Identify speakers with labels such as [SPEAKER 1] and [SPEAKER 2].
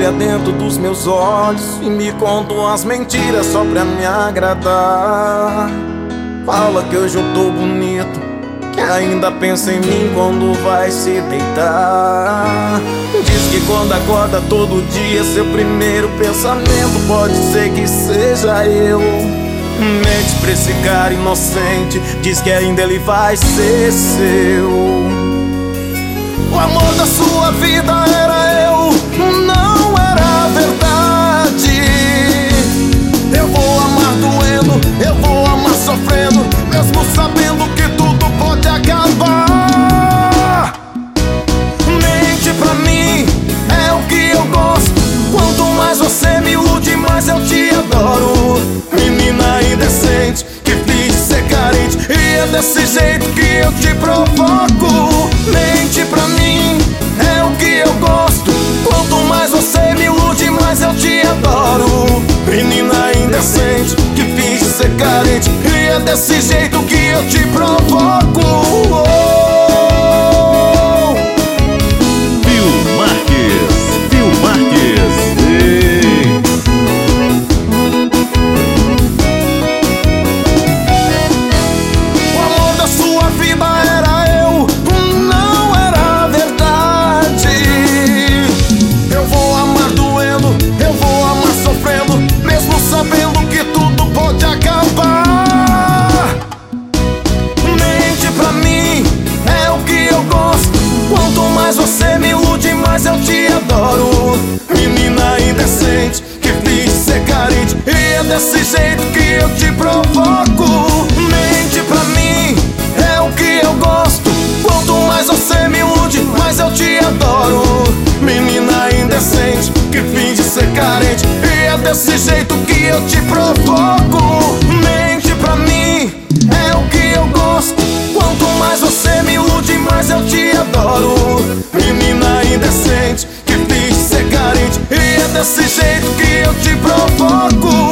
[SPEAKER 1] olha dentro dos meus olhos e me conta umas mentiras só pra me agradar. Fala que hoje eu tô bonito, que ainda pensa em mim quando vai se deitar. Diz que quando acorda todo dia, seu primeiro pensamento pode ser que seja eu. Mente pra esse cara inocente, diz que ainda ele vai ser seu. O amor da sua vida era eu, não era verdade. Eu vou amar doendo, eu vou amar sofrendo, mesmo sabendo que tudo pode acabar. Mente pra mim, é o que eu gosto. Quanto mais você me ilude, mais eu te adoro. Menina indecente, que finge ser carente, e é desse jeito que eu te provoco. Mente pra mim, é o que eu gosto. Quanto mais você me ilude, mais eu te adoro. Menina indecente, que finge ser carente, e é desse jeito que eu te provoco.
[SPEAKER 2] Phil Marques, ei.
[SPEAKER 1] O amor da sua vida era eu, não era verdade. Eu vou amar doendo, eu vou amar sofrendo, mesmo sabendo que tudo pode acabar. Mente pra mim, é o que eu gosto. Quanto mais você me ilude, mais eu te adoro. Menina indecente, que finge ser carente, e é desse jeito que eu te provoco. Mente pra mim, é o que eu gosto. Quanto mais você me ilude, mais eu te adoro. Menina indecente, que finge ser carente, e é desse jeito que eu te provoco. Mente pra mim, é o que eu gosto. Quanto mais você me ilude, mais eu te adoro. Menina indecente, que finge ser carente, e é desse jeito que eu te provoco.